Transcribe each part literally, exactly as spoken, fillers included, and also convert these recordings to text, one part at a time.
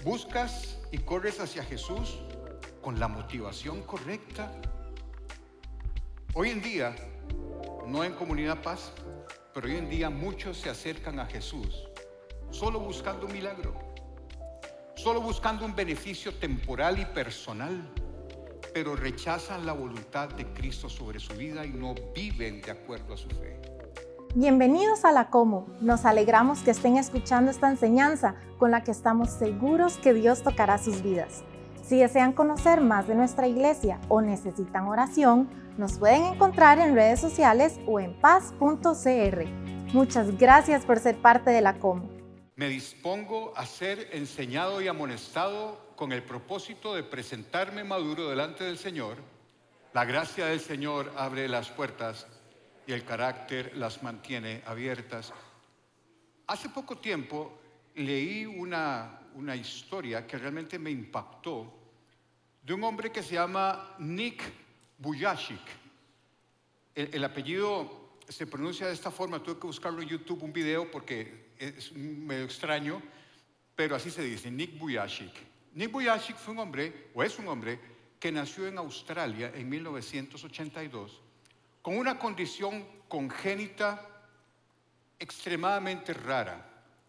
¿Buscas y corres hacia Jesús con la motivación correcta? Hoy en día, no en Comunidad Paz, pero hoy en día muchos se acercan a Jesús solo buscando un milagro, solo buscando un beneficio temporal y personal, pero rechazan la voluntad de Cristo sobre su vida y no viven de acuerdo a su fe. Bienvenidos a La Como. Nos alegramos que estén escuchando esta enseñanza con la que estamos seguros que Dios tocará sus vidas. Si desean conocer más de nuestra iglesia o necesitan oración, nos pueden encontrar en redes sociales o en paz punto c r. Muchas gracias por ser parte de La Como. Me dispongo a ser enseñado y amonestado con el propósito de presentarme maduro delante del Señor. La gracia del Señor abre las puertas y el carácter las mantiene abiertas. Hace poco tiempo leí una, una historia que realmente me impactó de un hombre que se llama Nick Vujicic. El, el apellido se pronuncia de esta forma, tuve que buscarlo en YouTube, un video, porque es medio extraño, pero así se dice, Nick Vujicic. Nick Vujicic fue un hombre, o es un hombre, que nació en Australia en mil novecientos ochenta y dos con una condición congénita extremadamente rara.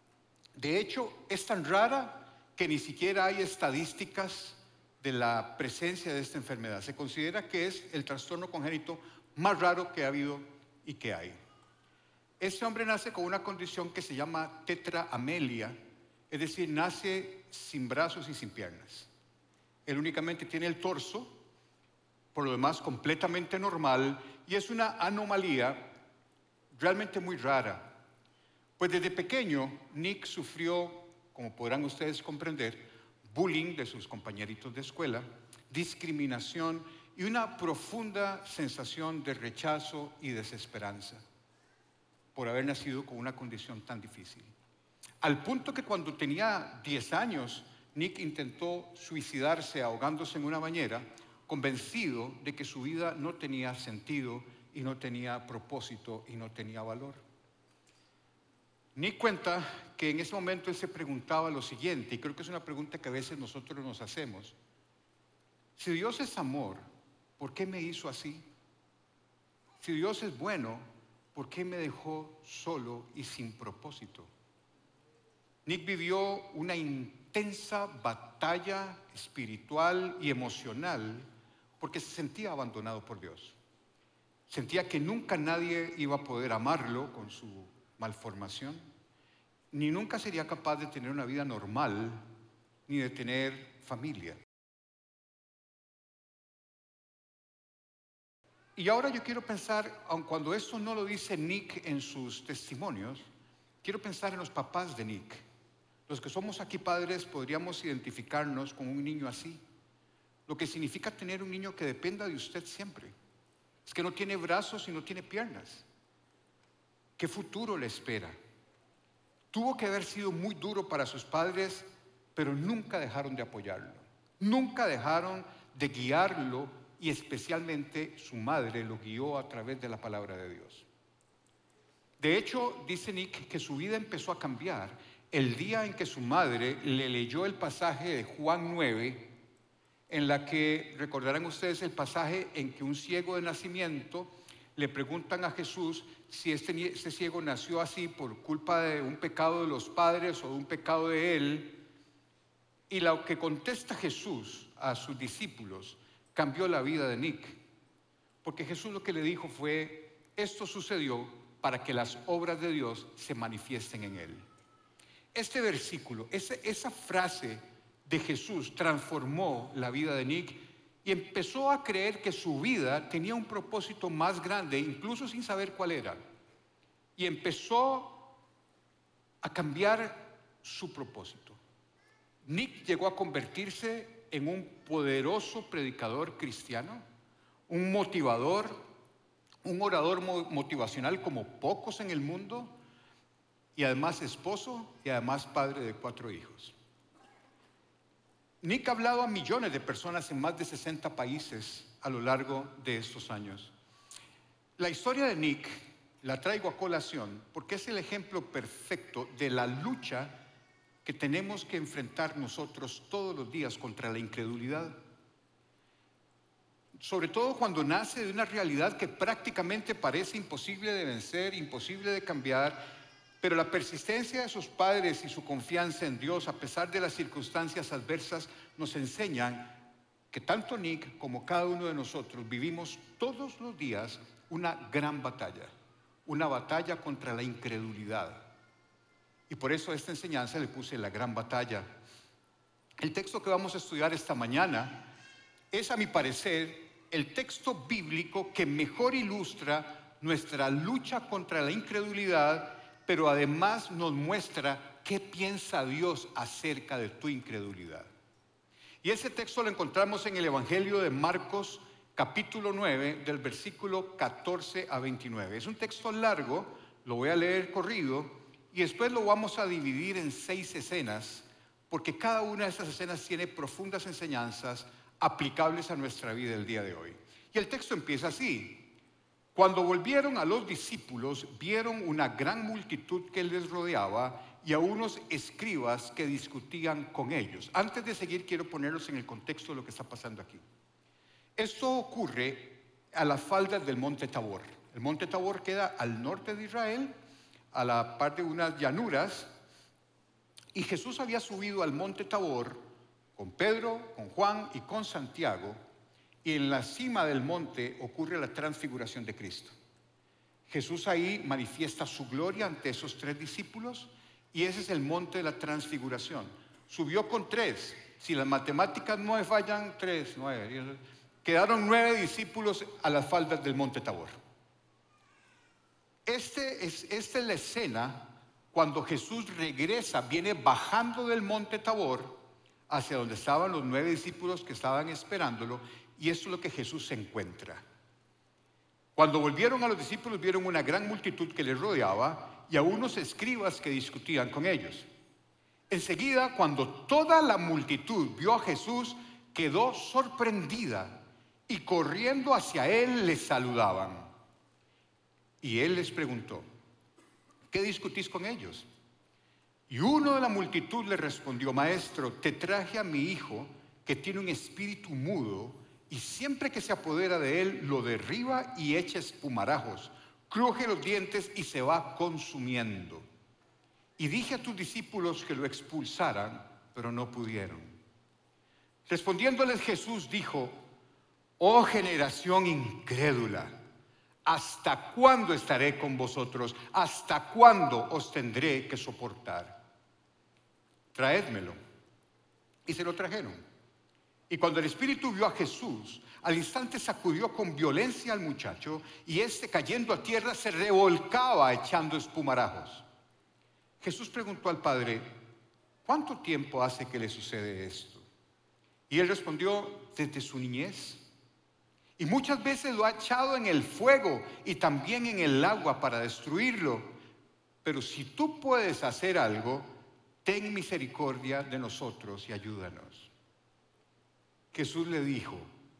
De hecho, es tan rara que ni siquiera hay estadísticas de la presencia de esta enfermedad. Se considera que es el trastorno congénito más raro que ha habido y que hay. Este hombre nace con una condición que se llama tetraamelia, es decir, nace sin brazos y sin piernas. Él únicamente tiene el torso, por lo demás completamente normal, y es una anomalía realmente muy rara. Pues desde pequeño, Nick sufrió, como podrán ustedes comprender, bullying de sus compañeritos de escuela, discriminación y una profunda sensación de rechazo y desesperanza por haber nacido con una condición tan difícil. Al punto que cuando tenía diez años, Nick intentó suicidarse ahogándose en una bañera, convencido de que su vida no tenía sentido y no tenía propósito y no tenía valor. Nick cuenta que en ese momento él se preguntaba lo siguiente, y creo que es una pregunta que a veces nosotros nos hacemos: si Dios es amor, ¿por qué me hizo así? Si Dios es bueno, ¿por qué me dejó solo y sin propósito? Nick vivió una intensa batalla espiritual y emocional porque se sentía abandonado por Dios. Sentía que nunca nadie iba a poder amarlo con su malformación, ni nunca sería capaz de tener una vida normal, ni de tener familia. Y ahora yo quiero pensar, aun cuando esto no lo dice Nick en sus testimonios, quiero pensar en los papás de Nick. Los que somos aquí padres podríamos identificarnos con un niño así. Lo que significa tener un niño que dependa de usted siempre. Es que no tiene brazos y no tiene piernas. ¿Qué futuro le espera? Tuvo que haber sido muy duro para sus padres, pero nunca dejaron de apoyarlo. Nunca dejaron de guiarlo, y especialmente su madre lo guió a través de la palabra de Dios. De hecho, dice Nick que su vida empezó a cambiar el día en que su madre le leyó el pasaje de Juan nueve, en la que, recordarán ustedes el pasaje en que un ciego de nacimiento le preguntan a Jesús si este, este ciego nació así por culpa de un pecado de los padres o de un pecado de él. Y lo que contesta Jesús a sus discípulos cambió la vida de Nick, porque Jesús lo que le dijo fue: esto sucedió para que las obras de Dios se manifiesten en él. Este versículo, esa, esa frase de Jesús transformó la vida de Nick y empezó a creer que su vida tenía un propósito más grande, incluso sin saber cuál era. Y empezó a cambiar su propósito. Nick llegó a convertirse en un poderoso predicador cristiano, un motivador, un orador motivacional como pocos en el mundo, y además esposo y además padre de cuatro hijos. Nick ha hablado a millones de personas en más de sesenta países a lo largo de estos años. La historia de Nick la traigo a colación porque es el ejemplo perfecto de la lucha que tenemos que enfrentar nosotros todos los días contra la incredulidad. Sobre todo cuando nace de una realidad que prácticamente parece imposible de vencer, imposible de cambiar, pero la persistencia de sus padres y su confianza en Dios, a pesar de las circunstancias adversas, nos enseñan que tanto Nick como cada uno de nosotros vivimos todos los días una gran batalla, una batalla contra la incredulidad. Y por eso a esta enseñanza le puse la gran batalla. El texto que vamos a estudiar esta mañana es, a mi parecer, el texto bíblico que mejor ilustra nuestra lucha contra la incredulidad, pero además nos muestra qué piensa Dios acerca de tu incredulidad. Y ese texto lo encontramos en el Evangelio de Marcos, capítulo nueve, del versículo catorce a veintinueve. Es un texto largo, lo voy a leer corrido, y después lo vamos a dividir en seis escenas, porque cada una de esas escenas tiene profundas enseñanzas aplicables a nuestra vida el día de hoy. Y el texto empieza así: cuando volvieron a los discípulos, vieron una gran multitud que les rodeaba y a unos escribas que discutían con ellos. Antes de seguir, quiero ponerlos en el contexto de lo que está pasando aquí. Esto ocurre a las faldas del Monte Tabor. El Monte Tabor queda al norte de Israel, a la par de unas llanuras, y Jesús había subido al Monte Tabor con Pedro, con Juan y con Santiago, y en la cima del monte ocurre la transfiguración de Cristo. Jesús ahí manifiesta su gloria ante esos tres discípulos, y ese es el monte de la transfiguración. Subió con tres, si las matemáticas no me fallan, tres, nueve, quedaron nueve discípulos a las faldas del Monte Tabor. Este es, esta es la escena cuando Jesús regresa, viene bajando del Monte Tabor hacia donde estaban los nueve discípulos que estaban esperándolo, y esto es lo que Jesús se encuentra. Cuando volvieron a los discípulos, vieron una gran multitud que les rodeaba y a unos escribas que discutían con ellos. Enseguida, cuando toda la multitud vio a Jesús, quedó sorprendida y corriendo hacia él les saludaban. Y él les preguntó: ¿qué discutís con ellos? Y uno de la multitud le respondió: Maestro, te traje a mi hijo que tiene un espíritu mudo, y siempre que se apodera de él lo derriba y echa espumarajos, cruje los dientes y se va consumiendo. Y dije a tus discípulos que lo expulsaran, pero no pudieron. Respondiéndoles Jesús dijo: oh generación incrédula, ¿hasta cuándo estaré con vosotros? ¿Hasta cuándo os tendré que soportar? Traédmelo. Y se lo trajeron. Y cuando el espíritu vio a Jesús, al instante sacudió con violencia al muchacho, y éste, cayendo a tierra, se revolcaba echando espumarajos. Jesús preguntó al padre: ¿cuánto tiempo hace que le sucede esto? Y él respondió: desde su niñez. Y muchas veces lo ha echado en el fuego y también en el agua para destruirlo. Pero si tú puedes hacer algo, ten misericordia de nosotros y ayúdanos. Jesús le dijo: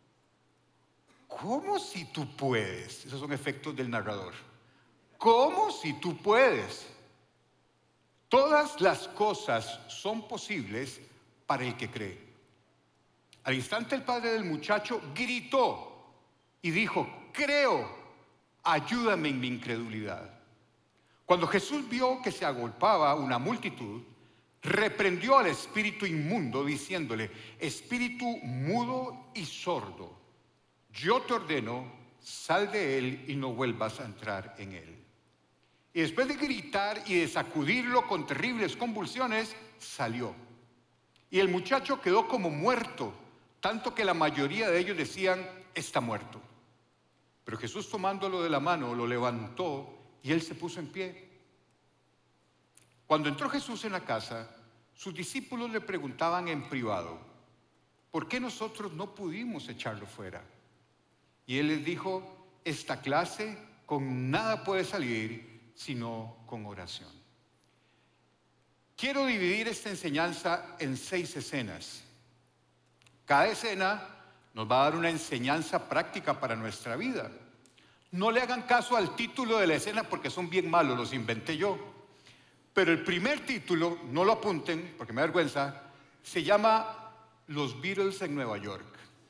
¿cómo si tú puedes? Esos son efectos del narrador. ¿Cómo si tú puedes? Todas las cosas son posibles para el que cree. Al instante el padre del muchacho gritó y dijo: creo, ayúdame en mi incredulidad. Cuando Jesús vio que se agolpaba una multitud, reprendió al espíritu inmundo diciéndole: espíritu mudo y sordo, yo te ordeno, sal de él y no vuelvas a entrar en él. Y después de gritar y de sacudirlo con terribles convulsiones, salió. Y el muchacho quedó como muerto, tanto que la mayoría de ellos decían: está muerto. Pero Jesús, tomándolo de la mano, lo levantó y él se puso en pie. Cuando entró Jesús en la casa, sus discípulos le preguntaban en privado: ¿por qué nosotros no pudimos echarlo fuera? Y él les dijo: esta clase con nada puede salir sino con oración. Quiero dividir esta enseñanza en seis escenas. Cada escena nos va a dar una enseñanza práctica para nuestra vida. No le hagan caso al título de la escena porque son bien malos, los inventé yo. Pero el primer título, no lo apunten porque me da vergüenza, se llama Los Beatles en Nueva York.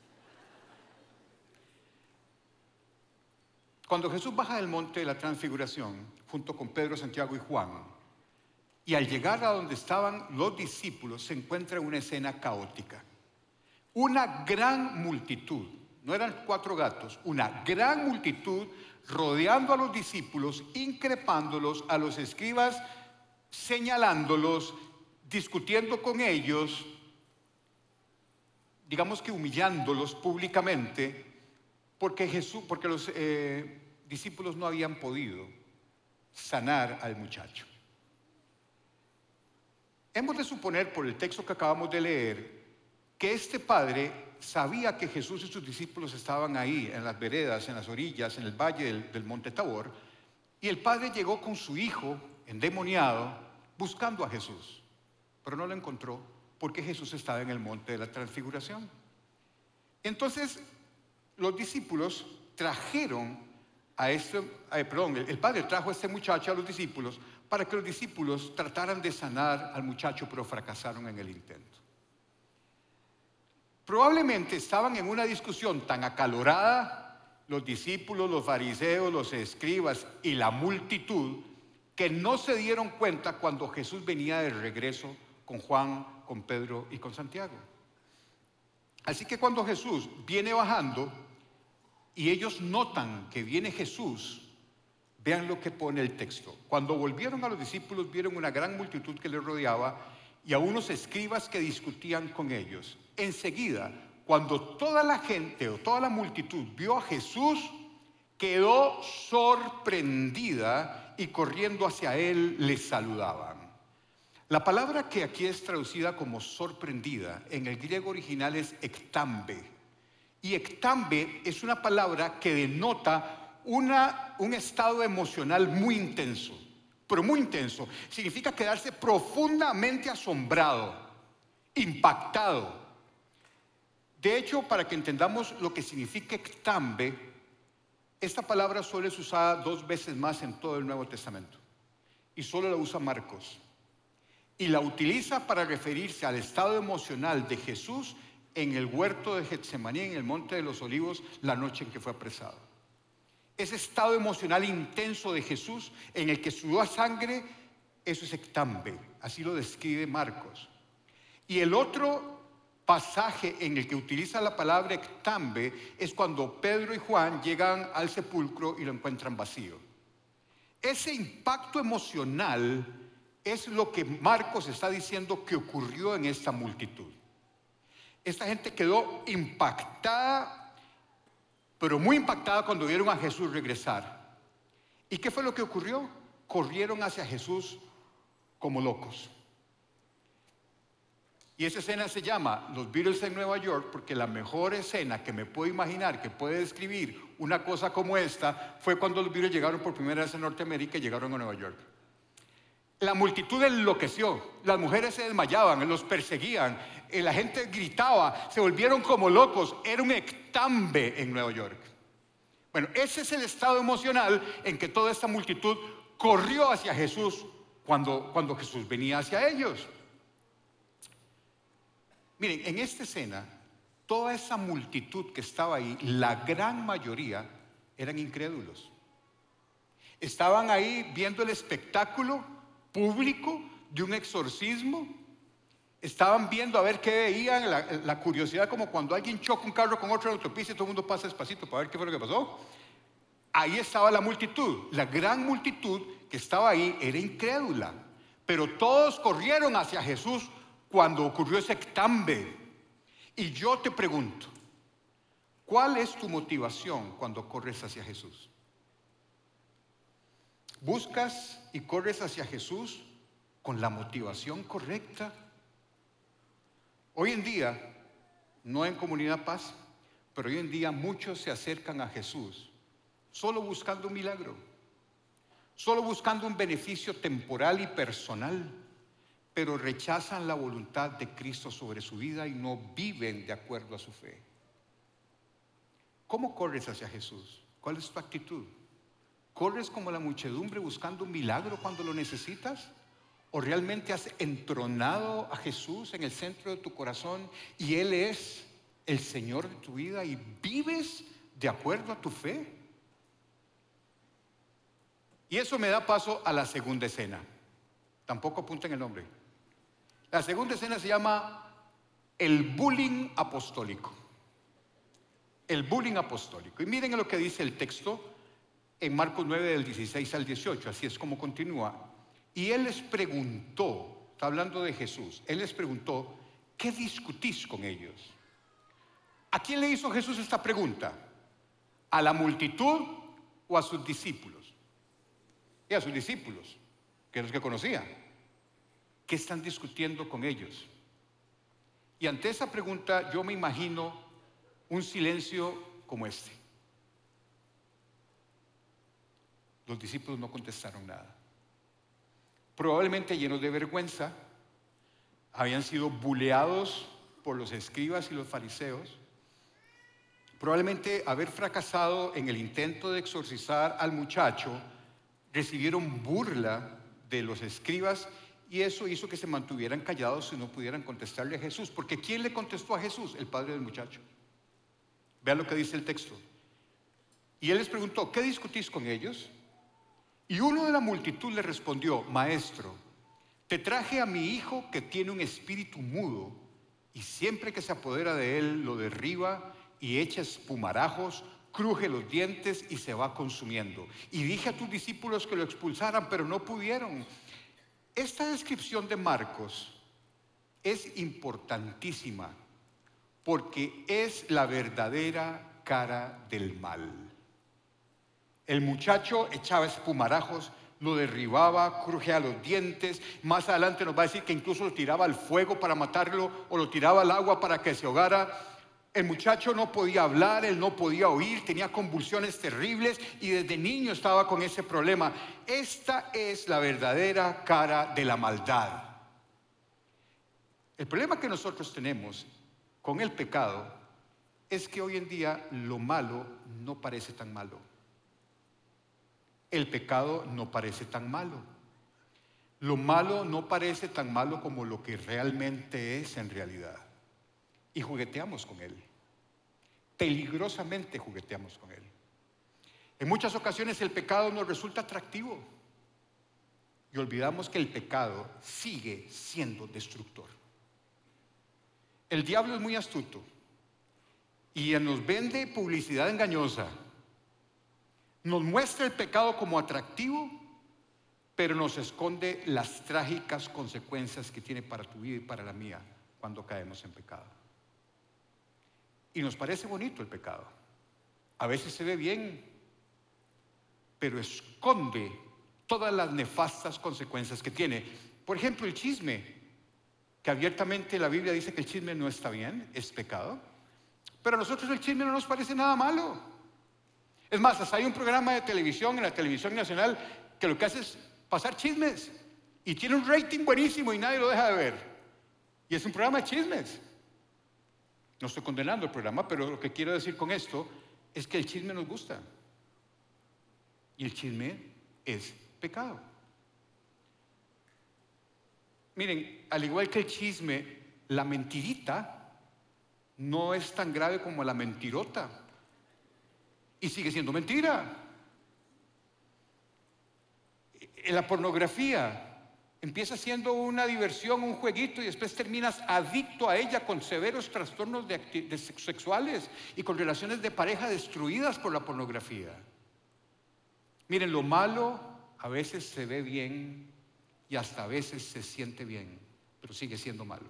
Cuando Jesús baja del monte de la Transfiguración, junto con Pedro, Santiago y Juan, y al llegar a donde estaban los discípulos, se encuentra una escena caótica. Una gran multitud, no eran cuatro gatos, una gran multitud rodeando a los discípulos, increpándolos, a los escribas, señalándolos, discutiendo con ellos, digamos que humillándolos públicamente, porque Jesús, porque los eh, discípulos no habían podido sanar al muchacho. Hemos de suponer por el texto que acabamos de leer que este padre sabía que Jesús y sus discípulos estaban ahí en las veredas, en las orillas, en el valle del, del monte Tabor, y el padre llegó con su hijo endemoniado buscando a Jesús, pero no lo encontró porque Jesús estaba en el monte de la Transfiguración. Entonces los discípulos trajeron a este, eh, perdón, el, el padre trajo a este muchacho a los discípulos para que los discípulos trataran de sanar al muchacho, pero fracasaron en el intento. Probablemente estaban en una discusión tan acalorada, los discípulos, los fariseos, los escribas y la multitud, que no se dieron cuenta cuando Jesús venía de regreso con Juan, con Pedro y con Santiago. Así que cuando Jesús viene bajando y ellos notan que viene Jesús, vean lo que pone el texto. Cuando volvieron a los discípulos, vieron una gran multitud que les rodeaba y a unos escribas que discutían con ellos. Enseguida, cuando toda la gente o toda la multitud vio a Jesús, quedó sorprendida y corriendo hacia él les saludaban. La palabra que aquí es traducida como sorprendida, en el griego original es ektambe. Y ektambe es una palabra que denota una, un estado emocional muy intenso, pero muy intenso. Significa quedarse profundamente asombrado, impactado. De hecho, para que entendamos lo que significa ektambe, esta palabra solo es usada dos veces más en todo el Nuevo Testamento. Y solo la usa Marcos. Y la utiliza para referirse al estado emocional de Jesús en el huerto de Getsemaní, en el monte de los Olivos, la noche en que fue apresado. Ese estado emocional intenso de Jesús en el que sudó sangre, eso es ektambe, así lo describe Marcos. Y el otro pasaje en el que utiliza la palabra ektambe es cuando Pedro y Juan llegan al sepulcro y lo encuentran vacío. Ese impacto emocional es lo que Marcos está diciendo que ocurrió en esta multitud. Esta gente quedó impactada, pero muy impactada cuando vieron a Jesús regresar. ¿Y qué fue lo que ocurrió? Corrieron hacia Jesús como locos. Y esa escena se llama Los Beatles en Nueva York, porque la mejor escena que me puedo imaginar que puede describir una cosa como esta fue cuando los Beatles llegaron por primera vez a Norteamérica y llegaron a Nueva York. La multitud enloqueció, las mujeres se desmayaban, los perseguían, la gente gritaba, se volvieron como locos, era un ektambe en Nueva York. Bueno, ese es el estado emocional en que toda esta multitud corrió hacia Jesús cuando, cuando Jesús venía hacia ellos. Miren, en esta escena, toda esa multitud que estaba ahí, la gran mayoría eran incrédulos. Estaban ahí viendo el espectáculo público de un exorcismo. Estaban viendo a ver qué veían, la, la curiosidad, como cuando alguien choca un carro con otro en la autopista y todo el mundo pasa despacito para ver qué fue lo que pasó. Ahí estaba la multitud, la gran multitud que estaba ahí era incrédula, pero todos corrieron hacia Jesús cuando ocurrió ese ektambe. Y yo te pregunto, ¿cuál es tu motivación cuando corres hacia Jesús? ¿Buscas y corres hacia Jesús con la motivación correcta? Hoy en día, no en Comunidad Paz, pero hoy en día muchos se acercan a Jesús solo buscando un milagro, solo buscando un beneficio temporal y personal, pero rechazan la voluntad de Cristo sobre su vida y no viven de acuerdo a su fe. ¿Cómo corres hacia Jesús? ¿Cuál es tu actitud? ¿Corres como la muchedumbre buscando un milagro cuando lo necesitas? ¿O realmente has entronado a Jesús en el centro de tu corazón y Él es el Señor de tu vida y vives de acuerdo a tu fe? Y eso me da paso a la segunda escena. Tampoco apunten el nombre. La segunda escena se llama el bullying apostólico. El bullying apostólico. Y miren lo que dice el texto en Marcos nueve del dieciséis al dieciocho. Así es como continúa. Y Él les preguntó, está hablando de Jesús, Él les preguntó, ¿qué discutís con ellos? ¿A quién le hizo Jesús esta pregunta? ¿A la multitud o a sus discípulos? Y a sus discípulos, que eran los que conocían. ¿Qué están discutiendo con ellos? Y ante esa pregunta yo me imagino un silencio como este. Los discípulos no contestaron nada. Probablemente llenos de vergüenza, habían sido buleados por los escribas y los fariseos. Probablemente haber fracasado en el intento de exorcizar al muchacho, recibieron burla de los escribas y eso hizo que se mantuvieran callados y no pudieran contestarle a Jesús. Porque ¿quién le contestó a Jesús? El padre del muchacho. Vean lo que dice el texto. Y Él les preguntó, ¿qué discutís con ellos? Y uno de la multitud le respondió, Maestro, te traje a mi hijo que tiene un espíritu mudo y siempre que se apodera de él lo derriba y echa espumarajos, cruje los dientes y se va consumiendo. Y dije a tus discípulos que lo expulsaran, pero no pudieron. Esta descripción de Marcos es importantísima porque es la verdadera cara del mal. El muchacho echaba espumarajos, lo derribaba, crujía los dientes. Más adelante nos va a decir que incluso lo tiraba al fuego para matarlo o lo tiraba al agua para que se ahogara. El muchacho no podía hablar, él no podía oír, tenía convulsiones terribles y desde niño estaba con ese problema. Esta es la verdadera cara de la maldad. El problema que nosotros tenemos con el pecado es que hoy en día lo malo no parece tan malo. El pecado no parece tan malo. Lo malo no parece tan malo como lo que realmente es en realidad. Y jugueteamos con él. Peligrosamente jugueteamos con él. En muchas ocasiones el pecado nos resulta atractivo. Y olvidamos que el pecado sigue siendo destructor. El diablo es muy astuto. Y nos vende publicidad engañosa. Nos muestra el pecado como atractivo, pero nos esconde las trágicas consecuencias que tiene para tu vida y para la mía cuando caemos en pecado. Y nos parece bonito el pecado. A veces se ve bien, pero esconde todas las nefastas consecuencias que tiene. Por ejemplo, el chisme, que abiertamente la Biblia dice que el chisme no está bien, es pecado. Pero a nosotros el chisme no nos parece nada malo. Es más, hasta hay un programa de televisión en la televisión nacional que lo que hace es pasar chismes y tiene un rating buenísimo y nadie lo deja de ver. Y es un programa de chismes. No estoy condenando el programa, pero lo que quiero decir con esto es que el chisme nos gusta. Y el chisme es pecado. Miren, al igual que el chisme, la mentirita no es tan grave como la mentirota. Y sigue siendo mentira. En la pornografía empieza siendo una diversión, un jueguito, y después terminas adicto a ella con severos trastornos de de sexuales y con relaciones de pareja destruidas por la pornografía. Miren, lo malo a veces se ve bien y hasta a veces se siente bien, pero sigue siendo malo.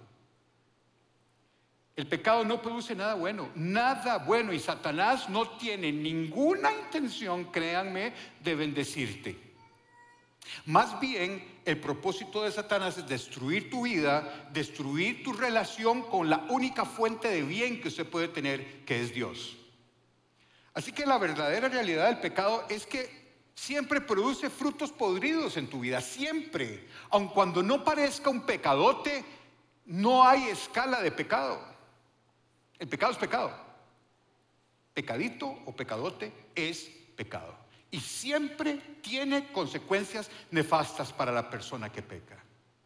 El pecado no produce nada bueno, nada bueno, y Satanás no tiene ninguna intención, créanme, de bendecirte. Más bien, el propósito de Satanás es destruir tu vida, destruir tu relación con la única fuente de bien que usted puede tener, que es Dios. Así que la verdadera realidad del pecado es que siempre produce frutos podridos en tu vida, siempre. Aun cuando no parezca un pecadote, no hay escala de pecado. El pecado es pecado. Pecadito o pecadote es pecado. Y siempre tiene consecuencias nefastas para la persona que peca.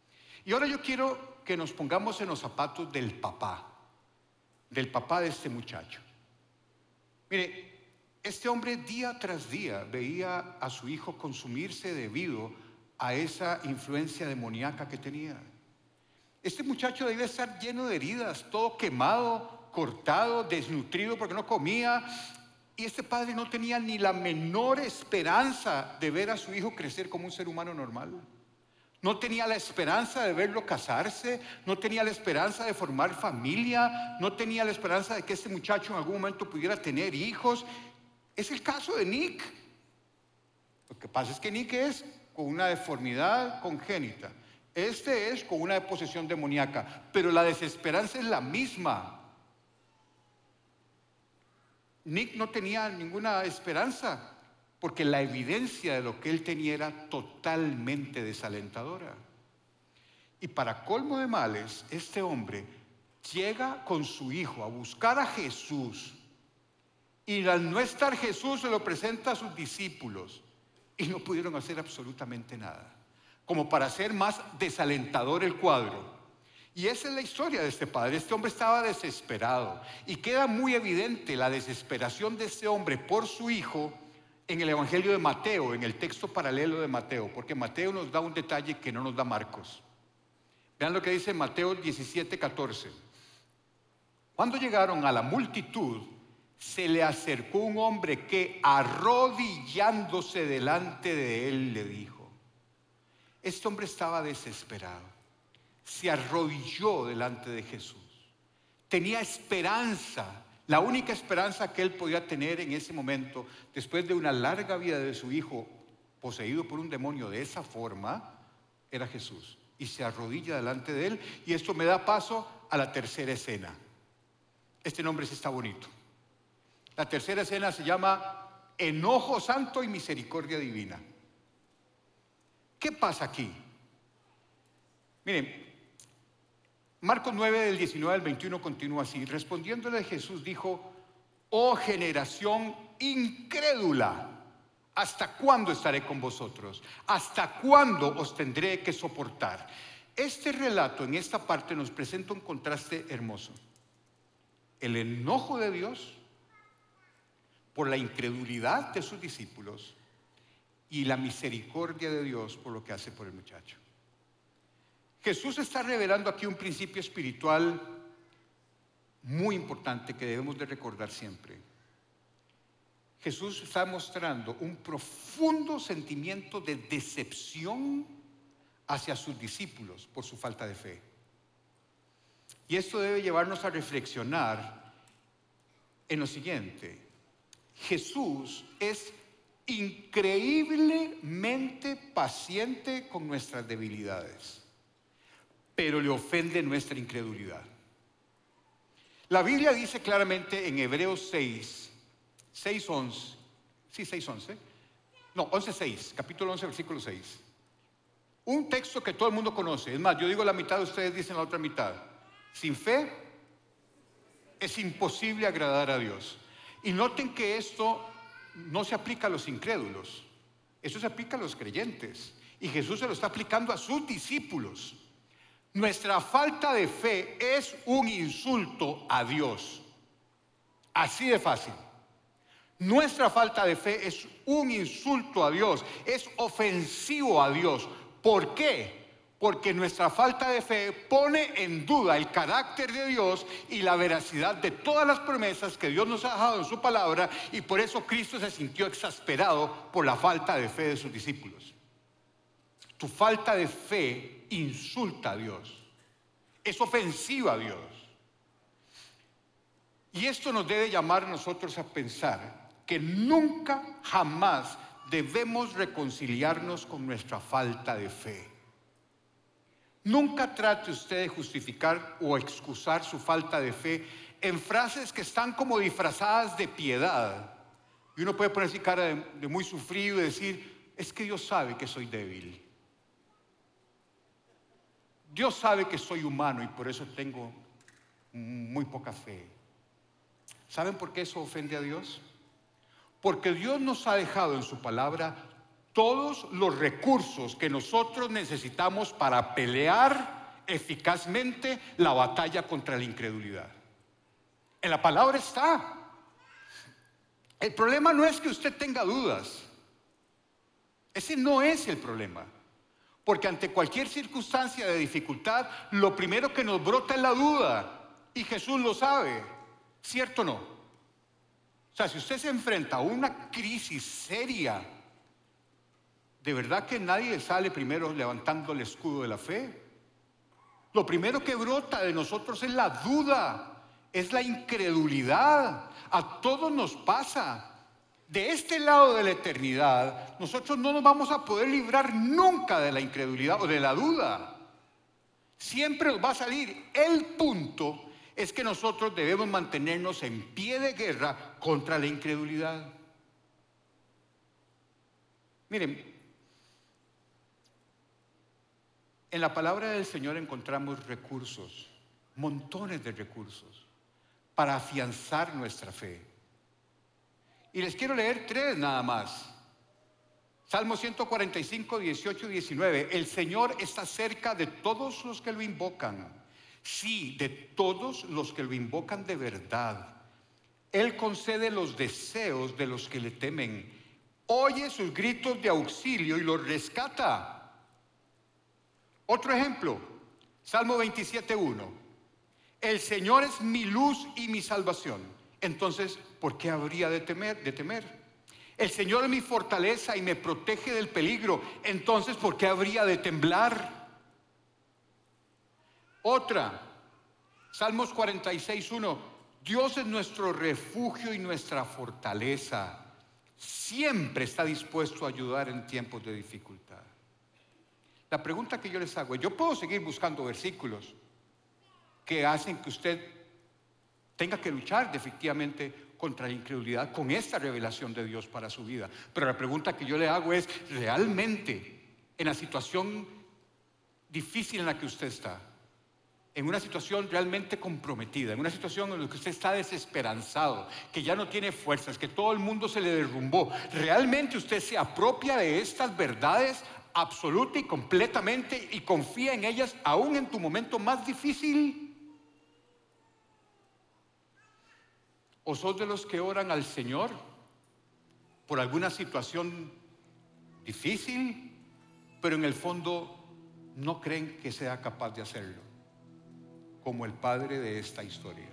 Y ahora yo quiero que nos pongamos en los zapatos del papá, del papá de este muchacho. Mire, este hombre día tras día veía a su hijo consumirse debido a esa influencia demoníaca que tenía. Este muchacho debía estar lleno de heridas, todo quemado, cortado, desnutrido porque no comía. Y este padre no tenía ni la menor esperanza de ver a su hijo crecer como un ser humano normal. No tenía la esperanza de verlo casarse, no tenía la esperanza de formar familia, no tenía la esperanza de que este muchacho en algún momento pudiera tener hijos. Es el caso de Nick. Lo que pasa es que Nick es con una deformidad congénita. Este es con una posesión demoníaca, pero la desesperanza es la misma. Nick no tenía ninguna esperanza, porque la evidencia de lo que él tenía era totalmente desalentadora. Y para colmo de males, este hombre llega con su hijo a buscar a Jesús, y al no estar Jesús se lo presenta a sus discípulos, y no pudieron hacer absolutamente nada, como para hacer más desalentador el cuadro. Y esa es la historia de este padre. Este hombre estaba desesperado, y queda muy evidente la desesperación de este hombre por su hijo en el Evangelio de Mateo, en el texto paralelo de Mateo, porque Mateo nos da un detalle que no nos da Marcos. Vean lo que dice Mateo diecisiete, catorce. Cuando llegaron a la multitud, se le acercó un hombre que, arrodillándose delante de él, le dijo. Este hombre estaba desesperado, se arrodilló delante de Jesús, tenía esperanza. La única esperanza que él podía tener en ese momento, después de una larga vida de su hijo poseído por un demonio de esa forma, era Jesús. Y se arrodilla delante de él, y esto me da paso a la tercera escena. Este nombre sí está bonito. La tercera escena se llama Enojo Santo y Misericordia Divina. ¿Qué pasa aquí? Miren, Marcos nueve, del diecinueve al veintiuno continúa así. Respondiéndole Jesús dijo: oh generación incrédula, ¿hasta cuándo estaré con vosotros? ¿Hasta cuándo os tendré que soportar? Este relato en esta parte nos presenta un contraste hermoso. El enojo de Dios por la incredulidad de sus discípulos, y la misericordia de Dios por lo que hace por el muchacho. Jesús está revelando aquí un principio espiritual muy importante que debemos de recordar siempre. Jesús está mostrando un profundo sentimiento de decepción hacia sus discípulos por su falta de fe. Y esto debe llevarnos a reflexionar en lo siguiente: Jesús es increíblemente paciente con nuestras debilidades, pero le ofende nuestra incredulidad. La Biblia dice claramente en Hebreos seis, seis, once, sí, seis, once, no, once, seis, capítulo once, versículo seis. Un texto que todo el mundo conoce. Es más, yo digo la mitad, ustedes dicen la otra mitad. Sin fe es imposible agradar a Dios. Y noten que esto no se aplica a los incrédulos, eso se aplica a los creyentes. Y Jesús se lo está aplicando a sus discípulos. Nuestra falta de fe es un insulto a Dios. Así de fácil. Nuestra falta de fe es un insulto a Dios, es ofensivo a Dios. ¿Por qué? Porque nuestra falta de fe pone en duda el carácter de Dios y la veracidad de todas las promesas que Dios nos ha dejado en su palabra, y por eso Cristo se sintió exasperado por la falta de fe de sus discípulos. Tu falta de fe insulta a Dios, es ofensiva a Dios. Y esto nos debe llamar a nosotros a pensar que nunca, jamás debemos reconciliarnos con nuestra falta de fe. Nunca trate usted de justificar o excusar su falta de fe en frases que están como disfrazadas de piedad. Y uno puede ponerse cara de, de muy sufrido y decir: es que Dios sabe que soy débil. Dios sabe que soy humano y por eso tengo muy poca fe. ¿Saben por qué eso ofende a Dios? Porque Dios nos ha dejado en su palabra todos los recursos que nosotros necesitamos para pelear eficazmente la batalla contra la incredulidad. En la palabra está. El problema no es que usted tenga dudas. Ese no es el problema. Porque ante cualquier circunstancia de dificultad, lo primero que nos brota es la duda. Y Jesús lo sabe. ¿Cierto o no? O sea, si usted se enfrenta a una crisis seria, ¿de verdad que nadie sale primero levantando el escudo de la fe? Lo primero que brota de nosotros es la duda, es la incredulidad. A todos nos pasa. De este lado de la eternidad, nosotros no nos vamos a poder librar nunca de la incredulidad o de la duda. Siempre nos va a salir. El punto es que nosotros debemos mantenernos en pie de guerra contra la incredulidad. Miren, en la palabra del Señor encontramos recursos, montones de recursos, para afianzar nuestra fe. Y les quiero leer tres nada más. Salmo ciento cuarenta y cinco, dieciocho y diecinueve. El Señor está cerca de todos los que lo invocan. Sí, de todos los que lo invocan de verdad. Él concede los deseos de los que le temen. Oye sus gritos de auxilio y los rescata. Otro ejemplo, Salmo veintisiete, uno. El Señor es mi luz y mi salvación. Entonces, ¿por qué habría de temer, de temer? El Señor es mi fortaleza y me protege del peligro. Entonces, ¿por qué habría de temblar? Otra, Salmos cuarenta y seis, uno. Dios es nuestro refugio y nuestra fortaleza. Siempre está dispuesto a ayudar en tiempos de dificultad. La pregunta que yo les hago es, yo puedo seguir buscando versículos que hacen que usted tenga que luchar efectivamente contra la incredulidad con esta revelación de Dios para su vida. Pero la pregunta que yo le hago es, ¿realmente en la situación difícil en la que usted está, en una situación realmente comprometida, en una situación en la que usted está desesperanzado, que ya no tiene fuerzas, que todo el mundo se le derrumbó, ¿realmente usted se apropia de estas verdades absoluta y completamente y confía en ellas aún en tu momento más difícil? ¿O sos de los que oran al Señor por alguna situación difícil, pero en el fondo no creen que sea capaz de hacerlo, como el padre de esta historia?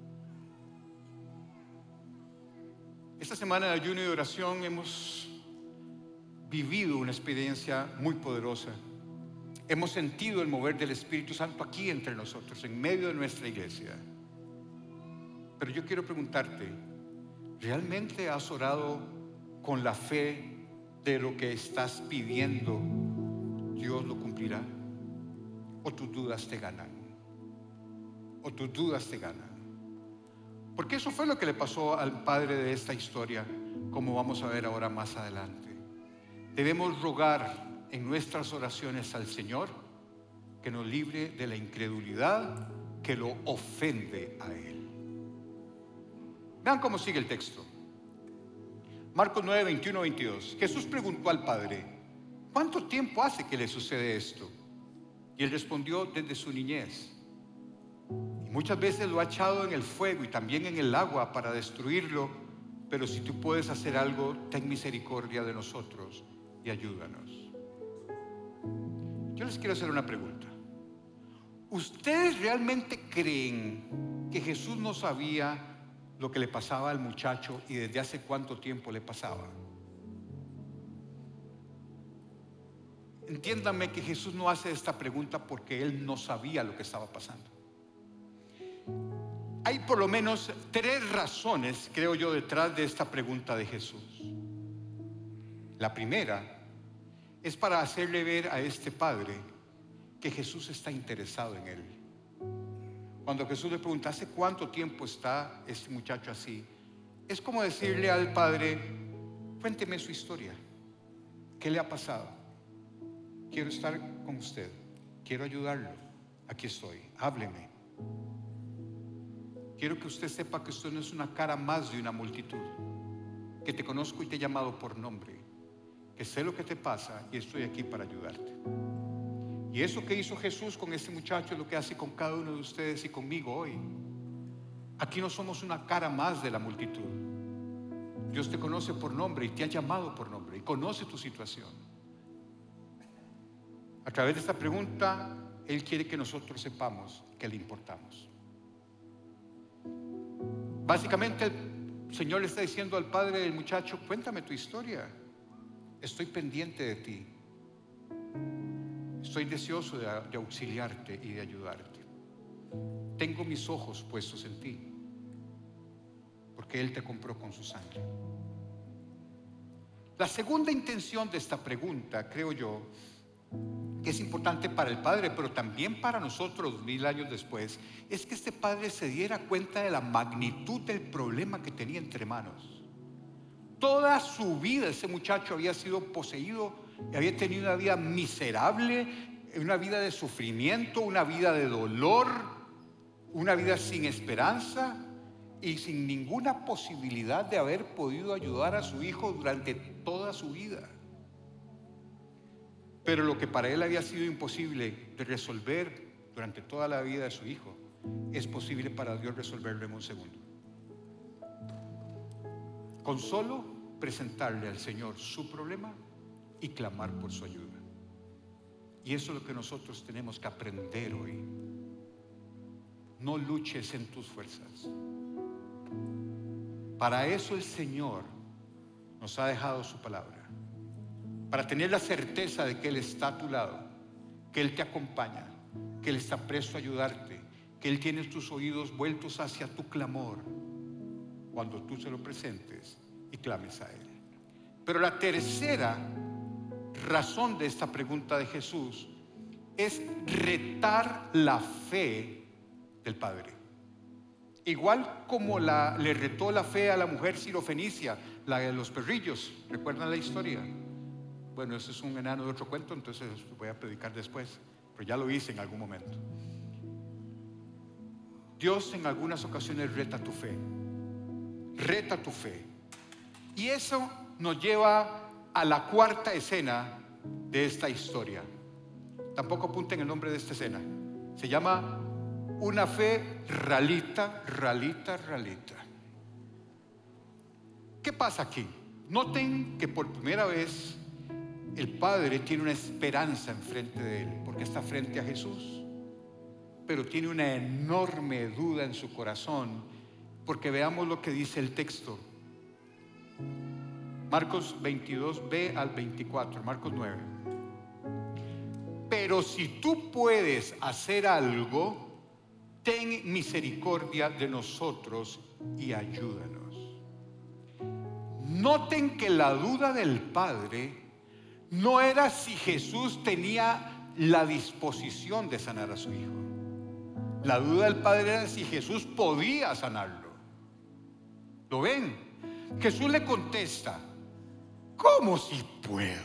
Esta semana de ayuno y oración hemos vivido una experiencia muy poderosa. Hemos sentido el mover del Espíritu Santo aquí entre nosotros, en medio de nuestra iglesia. Pero yo quiero preguntarte, ¿realmente has orado con la fe de lo que estás pidiendo? ¿Dios lo cumplirá? ¿O tus dudas te ganan? ¿O tus dudas te ganan? Porque eso fue lo que le pasó al padre de esta historia, como vamos a ver ahora más adelante. Debemos rogar en nuestras oraciones al Señor que nos libre de la incredulidad que lo ofende a Él. Vean cómo sigue el texto. Marcos nueve, veintiuno, veintidós. Jesús preguntó al padre, ¿cuánto tiempo hace que le sucede esto? Y él respondió, desde su niñez. Y muchas veces lo ha echado en el fuego y también en el agua para destruirlo, pero si tú puedes hacer algo, ten misericordia de nosotros y ayúdanos. Yo les quiero hacer una pregunta. ¿Ustedes realmente creen que Jesús no sabía lo que le pasaba al muchacho y desde hace cuánto tiempo le pasaba? Entiéndanme que Jesús no hace esta pregunta porque Él no sabía lo que estaba pasando. Hay por lo menos tres razones, creo yo, detrás de esta pregunta de Jesús. La primera es para hacerle ver a este padre que Jesús está interesado en él. Cuando Jesús le pregunta, ¿hace cuánto tiempo está este muchacho así? Es como decirle al padre, cuénteme su historia. ¿Qué le ha pasado? Quiero estar con usted. Quiero ayudarlo. Aquí estoy. Hábleme. Quiero que usted sepa que usted no es una cara más de una multitud. Que te conozco y te he llamado por nombre. Que sé lo que te pasa y estoy aquí para ayudarte. Y eso que hizo Jesús con este muchacho es lo que hace con cada uno de ustedes y conmigo hoy. Aquí no somos una cara más de la multitud. Dios te conoce por nombre y te ha llamado por nombre y conoce tu situación. A través de esta pregunta, Él quiere que nosotros sepamos que le importamos. Básicamente, el Señor le está diciendo al padre del muchacho: cuéntame tu historia. Estoy pendiente de ti. Estoy deseoso de, de auxiliarte y de ayudarte. Tengo mis ojos puestos en ti, porque Él te compró con su sangre. La segunda intención de esta pregunta, creo yo, que es importante para el padre, pero también para nosotros mil años después, es que este padre se diera cuenta de la magnitud del problema que tenía entre manos. Toda su vida ese muchacho había sido poseído, había tenido una vida miserable, una vida de sufrimiento, una vida de dolor, una vida sin esperanza y sin ninguna posibilidad de haber podido ayudar a su hijo durante toda su vida. Pero lo que para él había sido imposible de resolver durante toda la vida de su hijo, es posible para Dios resolverlo en un segundo. Con solo presentarle al Señor su problema y clamar por su ayuda. Y eso es lo que nosotros tenemos que aprender hoy. No luches en tus fuerzas. Para eso el Señor nos ha dejado su palabra. Para tener la certeza de que Él está a tu lado, que Él te acompaña, que Él está presto a ayudarte, que Él tiene tus oídos vueltos hacia tu clamor cuando tú se lo presentes y clames a Él. Pero la tercera razón de esta pregunta de Jesús es retar la fe del Padre. Igual como la, le retó la fe a la mujer sirofenicia, la de los perrillos. ¿Recuerdan la historia? Bueno, eso es un enano de otro cuento, entonces lo voy a predicar después, pero ya lo hice en algún momento. Dios en algunas ocasiones reta tu fe, reta tu fe. Y eso nos lleva a la cuarta escena de esta historia. Tampoco apunten el nombre de esta escena. Se llama una fe ralita, ralita, ralita. ¿Qué pasa aquí? Noten que por primera vez el Padre tiene una esperanza enfrente de Él, porque está frente a Jesús, pero tiene una enorme duda en su corazón, porque veamos lo que dice el texto. Marcos veintidós, ve al veinticuatro, Marcos nueve. Pero si tú puedes hacer algo, ten misericordia de nosotros y ayúdanos. Noten que la duda del Padre no era si Jesús tenía la disposición de sanar a su hijo. La duda del Padre era si Jesús podía sanarlo. ¿Lo ven? Jesús le contesta: ¿cómo si puedo?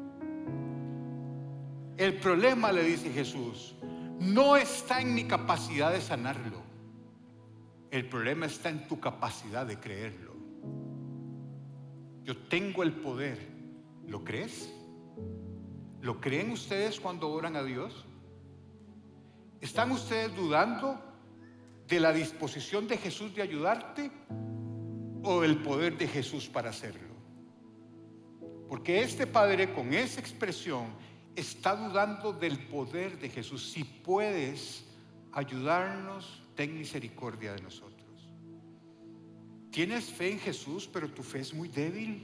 El problema, le dice Jesús, no está en mi capacidad de sanarlo. El problema está en tu capacidad de creerlo. Yo tengo el poder. ¿Lo crees? ¿Lo creen ustedes cuando oran a Dios? ¿Están ustedes dudando de la disposición de Jesús de ayudarte o del poder de Jesús para hacerlo? Porque este padre con esa expresión está dudando del poder de Jesús. Si puedes ayudarnos, ten misericordia de nosotros. ¿Tienes fe en Jesús, pero tu fe es muy débil?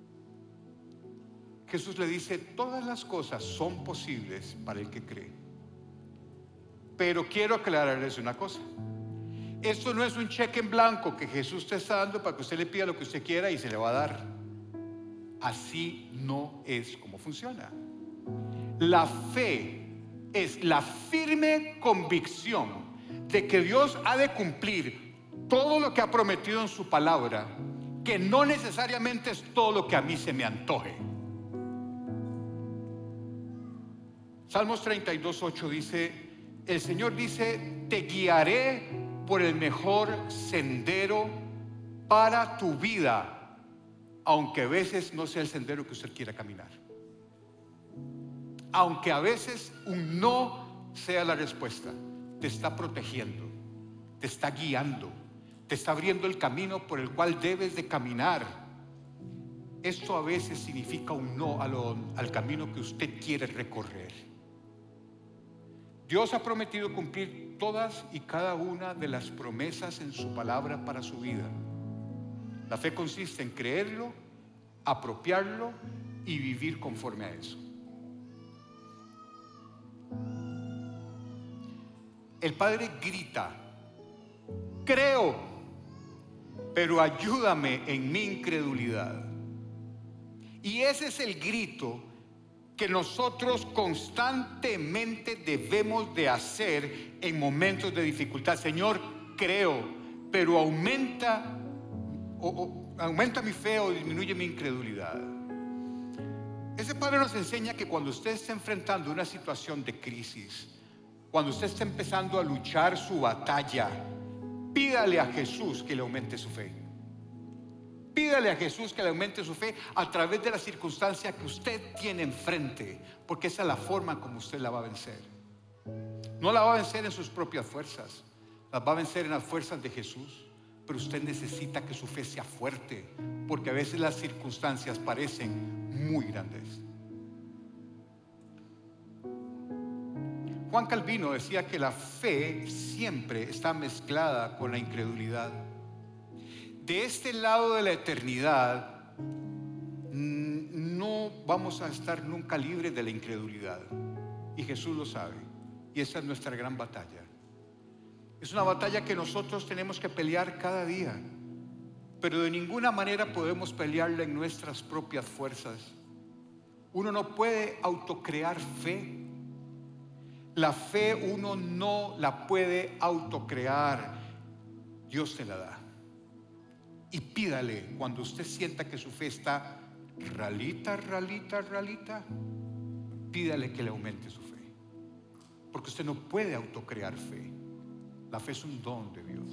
Jesús le dice: todas las cosas son posibles para el que cree. Pero quiero aclararles una cosa. Esto no es un cheque en blanco que Jesús te está dando para que usted le pida lo que usted quiera y se le va a dar. Así no es como funciona. La fe es la firme convicción de que Dios ha de cumplir todo lo que ha prometido en su palabra, que no necesariamente es todo lo que a mí se me antoje. Salmos treinta y dos, ocho dice: el Señor dice, te guiaré por el mejor sendero para tu vida, aunque a veces no sea el sendero que usted quiera caminar. Aunque a veces un no sea la respuesta, te está protegiendo, te está guiando, te está abriendo el camino por el cual debes de caminar. Esto a veces significa un no a lo, al camino que usted quiere recorrer. Dios ha prometido cumplir todas y cada una de las promesas en su palabra para su vida. La fe consiste en creerlo, apropiarlo y vivir conforme a eso. El Padre grita: creo, pero ayúdame en mi incredulidad. Y ese es el grito que nosotros constantemente debemos de hacer en momentos de dificultad. Señor, creo, pero aumenta, o, o, aumenta mi fe o disminuye mi incredulidad. Ese Padre nos enseña que cuando usted está enfrentando una situación de crisis, cuando usted está empezando a luchar su batalla, pídale a Jesús que le aumente su fe. Pídale a Jesús que le aumente su fe a través de la circunstancia que usted tiene enfrente, porque esa es la forma como usted la va a vencer. No la va a vencer en sus propias fuerzas, la va a vencer en las fuerzas de Jesús. Pero usted necesita que su fe sea fuerte, porque a veces las circunstancias parecen muy grandes. Juan Calvino decía que la fe siempre está mezclada con la incredulidad. De este lado de la eternidad no vamos a estar nunca libres de la incredulidad, y Jesús lo sabe, y esa es nuestra gran batalla. Es una batalla que nosotros tenemos que pelear cada día, pero de ninguna manera podemos pelearla en nuestras propias fuerzas. Uno no puede autocrear fe. La fe uno no la puede autocrear. Dios te la da. Y pídale cuando usted sienta que su fe está ralita, ralita, ralita. Pídale que le aumente su fe, porque usted no puede autocrear fe. La fe es un don de Dios.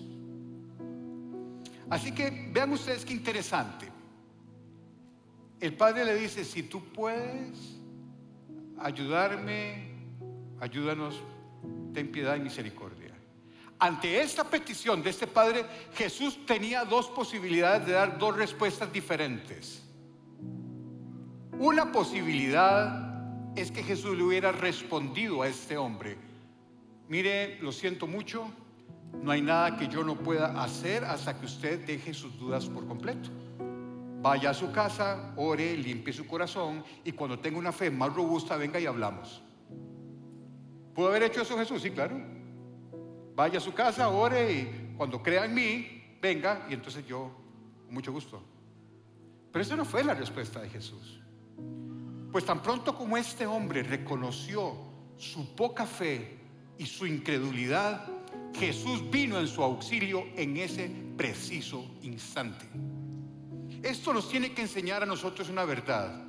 Así que vean ustedes qué interesante. El Padre le dice: si tú puedes ayudarme, ayúdanos, ten piedad y misericordia. Ante esta petición de este Padre, Jesús tenía dos posibilidades de dar dos respuestas diferentes. Una posibilidad es que Jesús le hubiera respondido a este hombre: mire, lo siento mucho, no hay nada que yo no pueda hacer hasta que usted deje sus dudas por completo. Vaya a su casa, ore, limpie su corazón, y cuando tenga una fe más robusta, venga y hablamos. ¿Pudo haber hecho eso Jesús? Sí, claro. Vaya a su casa, ore, y cuando crea en mí, venga, y entonces yo, con mucho gusto. Pero esa no fue la respuesta de Jesús. Pues tan pronto como este hombre reconoció su poca fe y su incredulidad, Jesús vino en su auxilio en ese preciso instante. Esto nos tiene que enseñar a nosotros una verdad.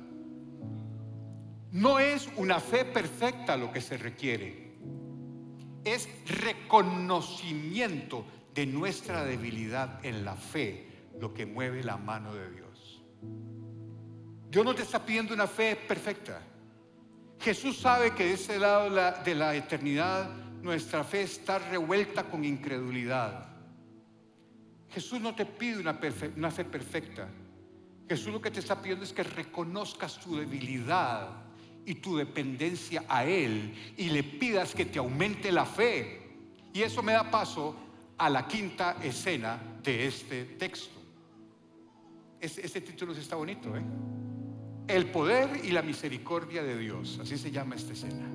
No es una fe perfecta lo que se requiere, es reconocimiento de nuestra debilidad en la fe lo que mueve la mano de Dios. Dios no te está pidiendo una fe perfecta. Jesús sabe que de ese lado de la, de la eternidad nuestra fe está revuelta con incredulidad. Jesús no te pide una, perfe- una fe perfecta. Jesús lo que te está pidiendo es que reconozcas tu debilidad y tu dependencia a Él, y le pidas que te aumente la fe. Y eso me da paso a la quinta escena de este texto. Este, este título está bonito, ¿eh? El poder y la misericordia de Dios, así se llama esta escena.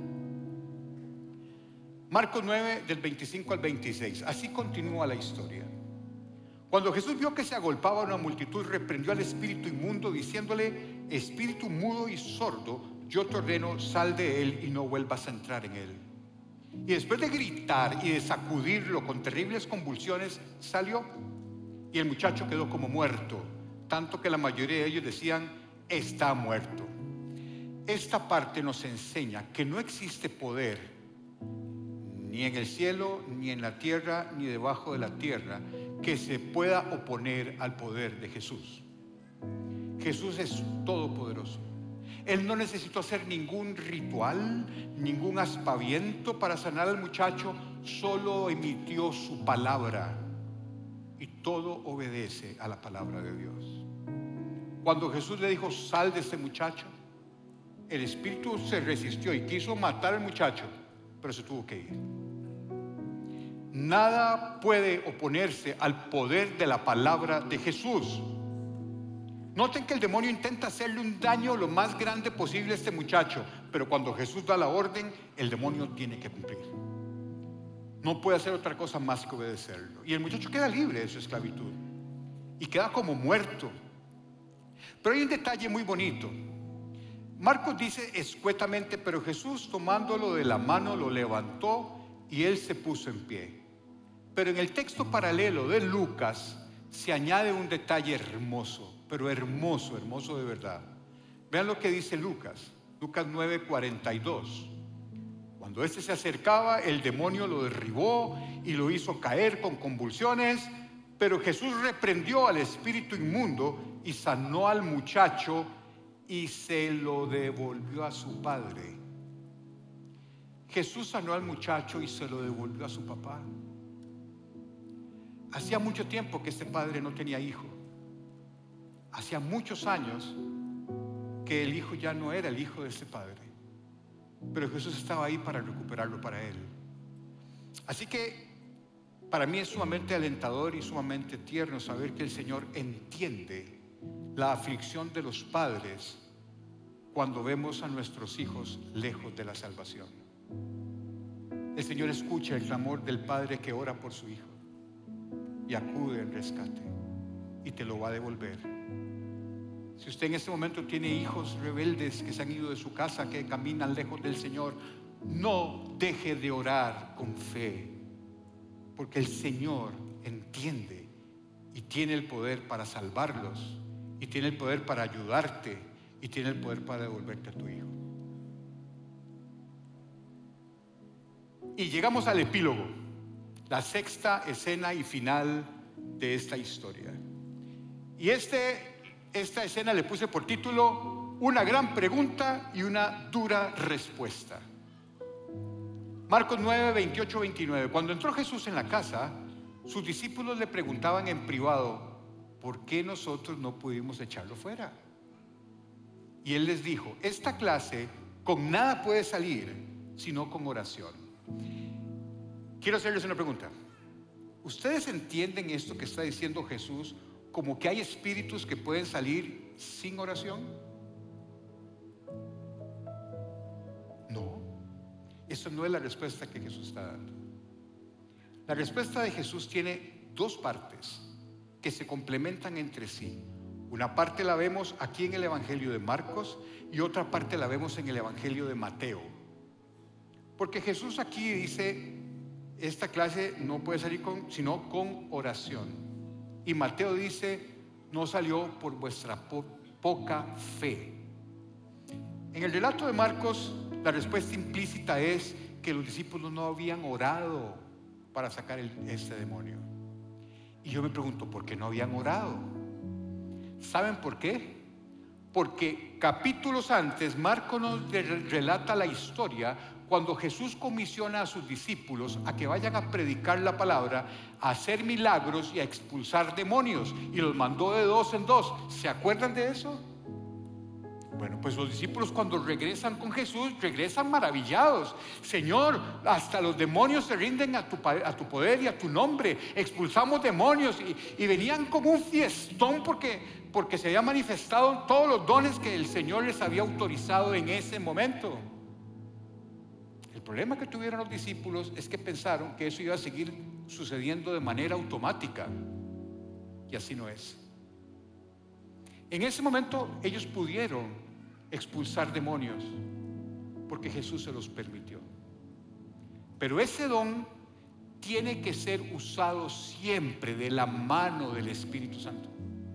Marcos nueve, del veinticinco al veintiséis. Así continúa la historia. Cuando Jesús vio que se agolpaba una multitud, reprendió al espíritu inmundo, diciéndole: espíritu mudo y sordo, yo te ordeno, sal de él y no vuelvas a entrar en él. Y después de gritar y de sacudirlo con terribles convulsiones, salió, y el muchacho quedó como muerto, tanto que la mayoría de ellos decían: está muerto. Esta parte nos enseña que no existe poder, ni en el cielo, ni en la tierra, ni debajo de la tierra, que se pueda oponer al poder de Jesús. Jesús es todopoderoso. Él no necesitó hacer ningún ritual, ningún aspaviento para sanar al muchacho. Solo emitió su palabra y todo obedece a la palabra de Dios. Cuando Jesús le dijo: sal de este muchacho, el espíritu se resistió y quiso matar al muchacho, pero se tuvo que ir. Nada puede oponerse al poder de la palabra de Jesús. Noten que el demonio intenta hacerle un daño lo más grande posible a este muchacho, pero cuando Jesús da la orden, el demonio tiene que cumplir. No puede hacer otra cosa más que obedecerlo. Y el muchacho queda libre de su esclavitud y queda como muerto. Pero hay un detalle muy bonito. Marcos dice escuetamente: pero Jesús, tomándolo de la mano, lo levantó y él se puso en pie. Pero en el texto paralelo de Lucas se añade un detalle hermoso, pero hermoso, hermoso de verdad. Vean lo que dice Lucas, Lucas nueve cuarenta y dos. Cuando éste se acercaba, el demonio lo derribó y lo hizo caer con convulsiones, pero Jesús reprendió al espíritu inmundo y sanó al muchacho y se lo devolvió a su padre. Jesús sanó al muchacho y se lo devolvió a su papá. Hacía mucho tiempo que este padre no tenía hijo. Hacía muchos años que el hijo ya no era el hijo de este padre, pero Jesús estaba ahí para recuperarlo para él. Así que para mí es sumamente alentador y sumamente tierno saber que el Señor entiende la aflicción de los padres cuando vemos a nuestros hijos lejos de la salvación. El Señor escucha el clamor del padre que ora por su hijo y acude en rescate y te lo va a devolver. Si usted en este momento tiene hijos rebeldes que se han ido de su casa, que caminan lejos del Señor, no deje de orar con fe, porque el Señor entiende y tiene el poder para salvarlos, y tiene el poder para ayudarte, y tiene el poder para devolverte a tu hijo. Y llegamos al epílogo, la sexta escena y final de esta historia. Y este, esta escena le puse por título: una gran pregunta y una dura respuesta. Marcos nueve, veintiocho, veintinueve. Cuando entró Jesús en la casa, sus discípulos le preguntaban en privado: ¿por qué nosotros no pudimos echarlo fuera? Y él les dijo: esta clase con nada puede salir sino con oración. Quiero hacerles una pregunta. ¿Ustedes entienden esto que está diciendo Jesús como que hay espíritus que pueden salir sin oración? No, esa no es la respuesta que Jesús está dando. La respuesta de Jesús tiene dos partes que se complementan entre sí. Una parte la vemos aquí en el Evangelio de Marcos y otra parte la vemos en el Evangelio de Mateo. Porque Jesús aquí dice: esta clase no puede salir con, sino con oración. Y Mateo dice: no salió por vuestra po poca fe. En el relato de Marcos, la respuesta implícita es que los discípulos no habían orado para sacar el, este demonio. Y yo me pregunto: ¿por qué no habían orado? ¿Saben por qué? Porque capítulos antes Marcos nos relata la historia cuando Jesús comisiona a sus discípulos a que vayan a predicar la palabra, a hacer milagros y a expulsar demonios, y los mandó de dos en dos. ¿Se acuerdan de eso? Bueno, pues los discípulos cuando regresan con Jesús, regresan maravillados. Señor, hasta los demonios se rinden a tu, a tu poder y a tu nombre. Expulsamos demonios, y, y venían como un fiestón porque, porque se habían manifestado todos los dones que el Señor les había autorizado en ese momento. El problema que tuvieron los discípulos es que pensaron que eso iba a seguir sucediendo de manera automática, y así no es. En ese momento ellos pudieron expulsar demonios porque Jesús se los permitió. Pero ese don tiene que ser usado siempre de la mano del Espíritu Santo.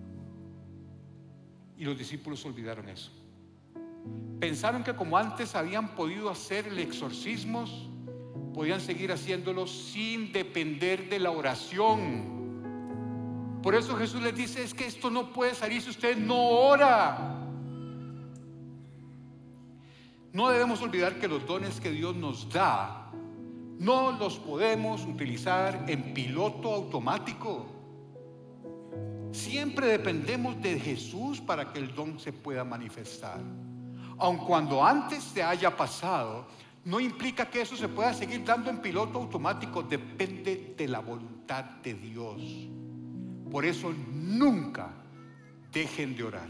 Y los discípulos olvidaron eso. Pensaron que como antes habían podido hacer exorcismos, podían seguir haciéndolos sin depender de la oración. Por eso Jesús les dice: es que esto no puede salir si usted no ora. No debemos olvidar que los dones que Dios nos da no los podemos utilizar en piloto automático. Siempre dependemos de Jesús para que el don se pueda manifestar. Aun cuando antes se haya pasado, no implica que eso se pueda seguir dando en piloto automático. Depende de la voluntad de Dios. Por eso nunca dejen de orar.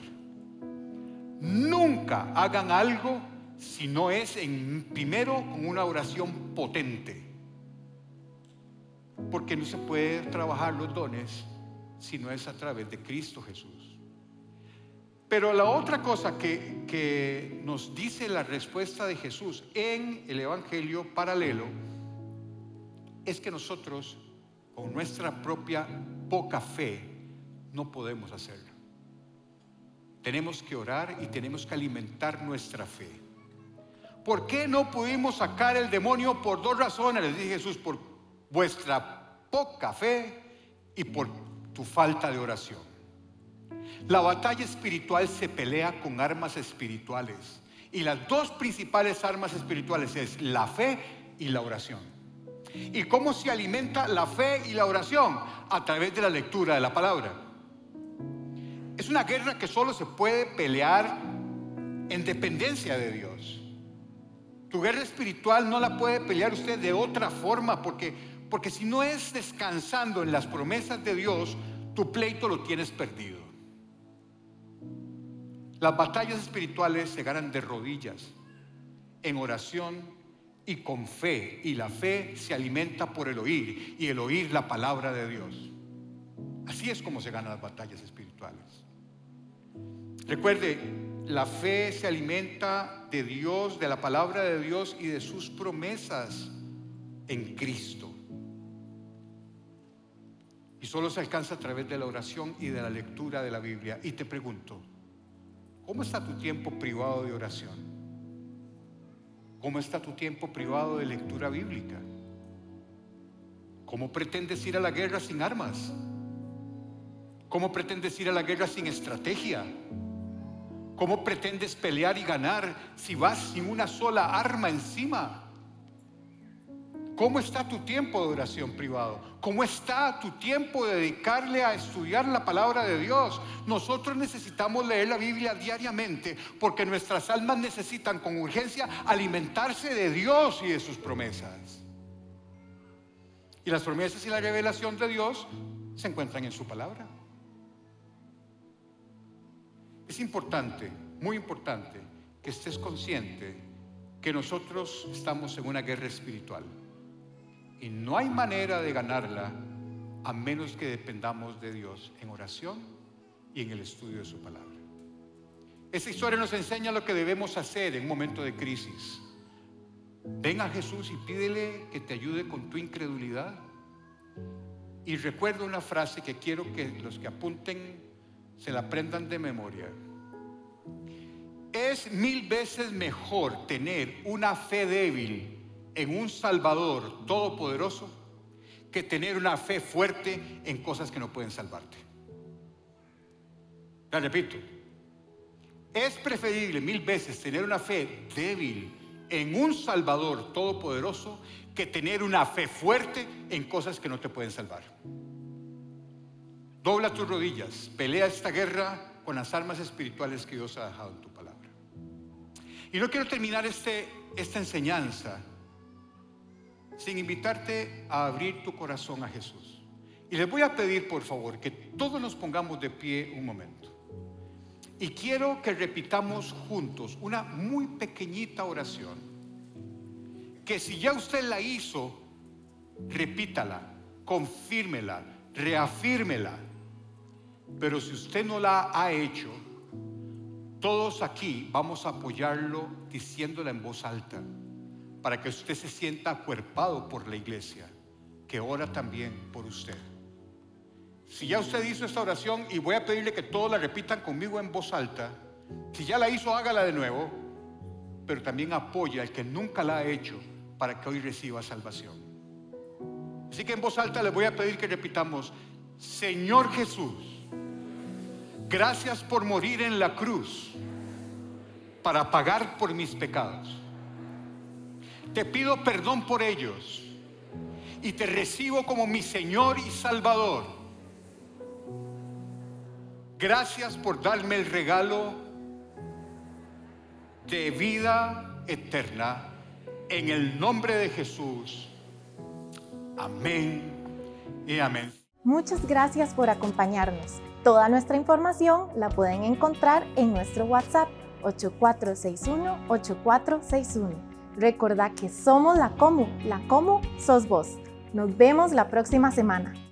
Nunca hagan algo si no es en primero con una oración potente. Porque no se puede trabajar los dones si no es a través de Cristo Jesús. Pero la otra cosa que, que nos dice la respuesta de Jesús en el Evangelio paralelo es que nosotros con nuestra propia poca fe no podemos hacerlo. Tenemos que orar y tenemos que alimentar nuestra fe. ¿Por qué no pudimos sacar el demonio? Por dos razones, les dije Jesús: por vuestra poca fe y por tu falta de oración. La batalla espiritual se pelea con armas espirituales, y las dos principales armas espirituales es la fe y la oración. ¿Y cómo se alimenta la fe y la oración? A través de la lectura de la palabra. Es una guerra que solo se puede pelear en dependencia de Dios. Tu guerra espiritual no la puede pelear usted de otra forma, porque, porque si no es descansando en las promesas de Dios, tu pleito lo tienes perdido. Las batallas espirituales se ganan de rodillas, en oración y con fe. Y la fe se alimenta por el oír, y el oír la palabra de Dios. Así es como se ganan las batallas espirituales. Recuerde, la fe se alimenta de Dios, de la palabra de Dios y de sus promesas en Cristo. Y solo se alcanza a través de la oración y de la lectura de la Biblia. Y te pregunto, ¿cómo está tu tiempo privado de oración? ¿Cómo está tu tiempo privado de lectura bíblica? ¿Cómo pretendes ir a la guerra sin armas? ¿Cómo pretendes ir a la guerra sin estrategia? ¿Cómo pretendes pelear y ganar si vas sin una sola arma encima? ¿Cómo está tu tiempo de oración privado? ¿Cómo está tu tiempo de dedicarle a estudiar la palabra de Dios? Nosotros necesitamos leer la Biblia diariamente, porque nuestras almas necesitan con urgencia alimentarse de Dios y de sus promesas. Y las promesas y la revelación de Dios se encuentran en su palabra. Es importante, muy importante, que estés consciente que nosotros estamos en una guerra espiritual. Y no hay manera de ganarla a menos que dependamos de Dios en oración y en el estudio de su palabra. Esta historia nos enseña lo que debemos hacer en un momento de crisis. Ven a Jesús y pídele que te ayude con tu incredulidad. Y recuerda una frase que quiero que los que apunten se la aprendan de memoria. Es mil veces mejor tener una fe débil en un Salvador todopoderoso que tener una fe fuerte en cosas que no pueden salvarte. La repito, es preferible mil veces tener una fe débil en un Salvador todopoderoso que tener una fe fuerte en cosas que no te pueden salvar. Dobla tus rodillas, pelea esta guerra con las armas espirituales que Dios ha dejado en tu palabra. Y no quiero terminar este, esta enseñanza sin invitarte a abrir tu corazón a Jesús. Y les voy a pedir, por favor, que todos nos pongamos de pie un momento. Y quiero que repitamos juntos una muy pequeñita oración, que si ya usted la hizo, repítala, confírmela, reafírmela. Pero si usted no la ha hecho, todos aquí vamos a apoyarlo diciéndola en voz alta, para que usted se sienta acuerpado por la iglesia, que ora también por usted. Si ya usted hizo esta oración, y voy a pedirle que todos la repitan conmigo en voz alta. Si ya la hizo, hágala de nuevo, pero también apoya al que nunca la ha hecho, para que hoy reciba salvación. Así que en voz alta les voy a pedir que repitamos: Señor Jesús, gracias por morir en la cruz para pagar por mis pecados. Te pido perdón por ellos y te recibo como mi Señor y Salvador. Gracias por darme el regalo de vida eterna en el nombre de Jesús. Amén y amén. Muchas gracias por acompañarnos. Toda nuestra información la pueden encontrar en nuestro WhatsApp ocho cuatro seis uno, ocho cuatro seis uno. Recordá que somos la Comu, la Comu sos vos. Nos vemos la próxima semana.